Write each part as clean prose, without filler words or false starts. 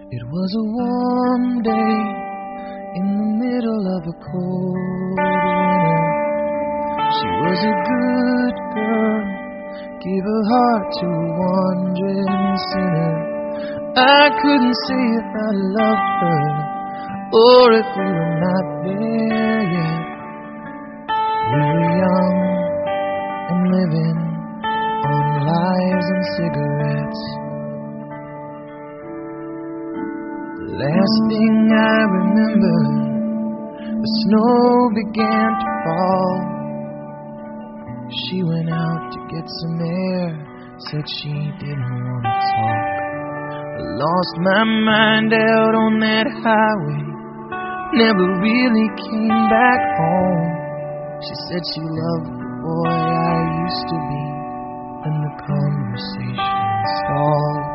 It was a warm day in the middle of a cold winter. She was a good girl, gave her heart to a wandering sinner. I couldn't say if I loved her or if we were not there yet. We were young and living on lies and cigarettes. The last thing I remember, the snow began to fall. She went out to get some air, said she didn't want to talk. I lost my mind out on that highway, never really came back home. She said she loved the boy I used to be, and the conversation stalled.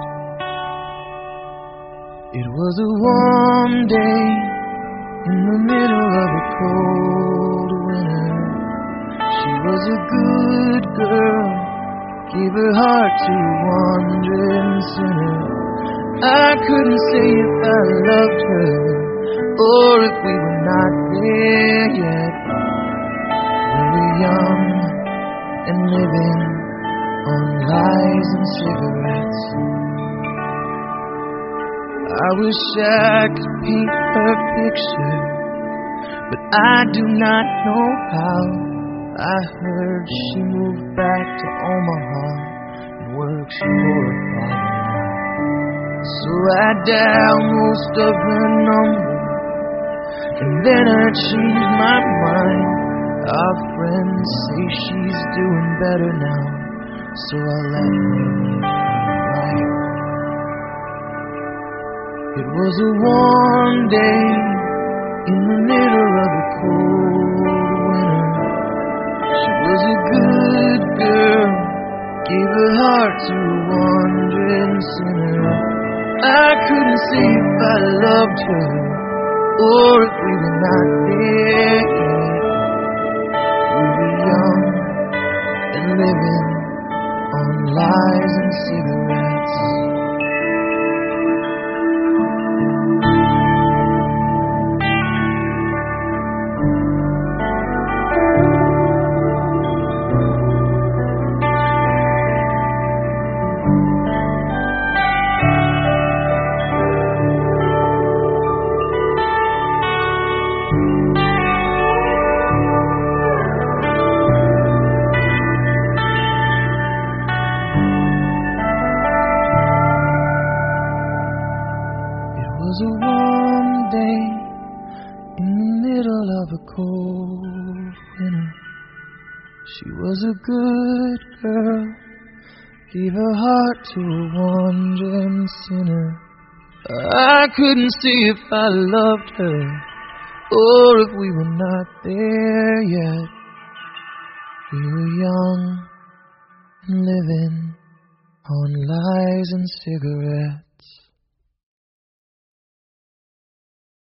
It was a warm day in the middle of a cold winter. She was a good girl, gave her heart to a wandering sinner. I couldn't say if I loved her or if we were not there yet. We were young and living on lies and cigarettes. I wish I could paint her picture, but I do not know how. I heard she moved back to Omaha and works for a father now. So I dialed most of her numbers, and then I changed my mind. Our friends say she's doing better now, so I'll let her right. It was a warm day in the middle of a cold winter. She was a good girl, gave her heart to a wandering sinner. I couldn't say if I loved her or if we were not there yet. We were young and living on lies and cigarettes. It was a warm day in the middle of a cold winter. She was a good girl, gave her heart to a wandering sinner. I couldn't see if I loved her or if we were not there yet. We were young and living on lies and cigarettes.